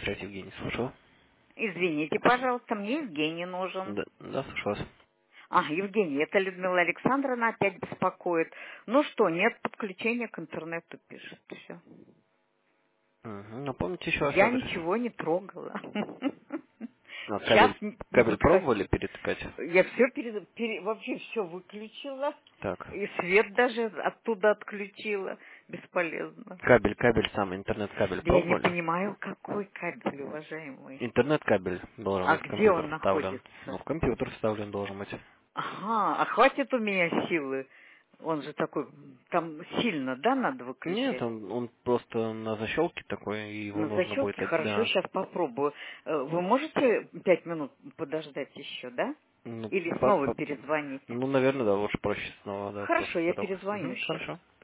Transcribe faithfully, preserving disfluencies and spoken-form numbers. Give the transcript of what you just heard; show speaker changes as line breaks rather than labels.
связь, Евгений, слушаю.
Извините, пожалуйста, мне Евгений нужен.
Да, да, слушаю вас.
А, Евгений, это Людмила Александровна опять беспокоит. Ну что, нет подключения к интернету, пишет. Все.
Угу. Напомните еще раз
Я
адрес.
ничего не трогала.
А
Сейчас
кабель,
не не
кабель
подходи.
пробовали перетыкать?
Я все перед, пере- вообще все выключила.
Так.
И свет даже оттуда отключила. Бесполезно.
Кабель, кабель сам, интернет-кабель
Я не
пробовали?
понимаю, какой кабель, уважаемый.
Интернет-кабель должен
А
быть в
где
компьютер
он
вставлен. Ну,
находится?
в компьютер вставлен должен быть.
Ага, а хватит у меня силы? Он же такой, там сильно, да, надо
Нет,
выключать?
он, он просто на защелке такой, и его
На
нужно будет,
защелке,
от-
хорошо,
да.
сейчас попробую. Э, Вы можете пять минут подождать еще, да?
Ну,
Или
по-
снова
по-
перезвоните?
ну, наверное, да, лучше проще снова, да,
Хорошо,
после
я
того.
перезвоню
Угу,
сейчас.
хорошо.